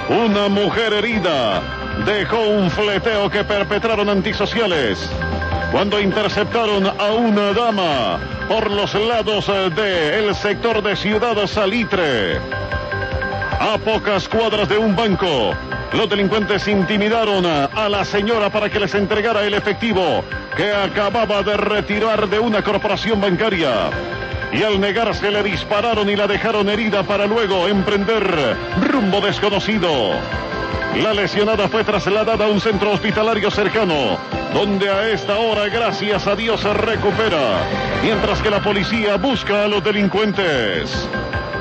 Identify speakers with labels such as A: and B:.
A: Una mujer herida dejó un fleteo que perpetraron antisociales cuando interceptaron a una dama por los lados del sector de Ciudad Salitre. A pocas cuadras de un banco, los delincuentes intimidaron a la señora para que les entregara el efectivo que acababa de retirar de una corporación bancaria. Y al negarse le dispararon y la dejaron herida para luego emprender rumbo desconocido. La lesionada fue trasladada a un centro hospitalario cercano, donde a esta hora, gracias a Dios, se recupera, mientras que la policía busca a los delincuentes.